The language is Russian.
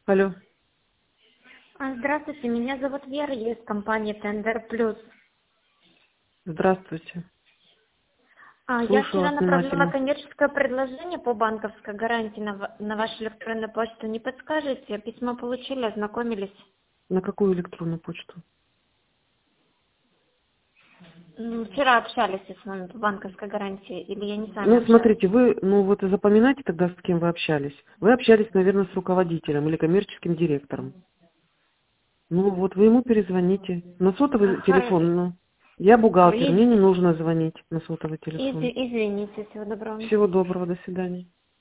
Алло. Здравствуйте, меня зовут Вера, я из компании Tender Plus. Здравствуйте. Я Слушаю вчера вас направляла внимательно. коммерческое предложение по банковской гарантии на вашу электронную почту. Не подскажете? Письмо получили, ознакомились? На какую электронную почту? Вчера общались с вами по банковской гарантии, или я не с вами Ну, общалась? смотрите, вы, вот запоминайте тогда, с кем вы общались. Вы общались, наверное, с руководителем или коммерческим директором. Ну, вот вы ему перезвоните. На сотовый телефон, ну. Я бухгалтер, мне не нужно звонить на сотовый телефон. Извините, всего доброго. Всего доброго, до свидания.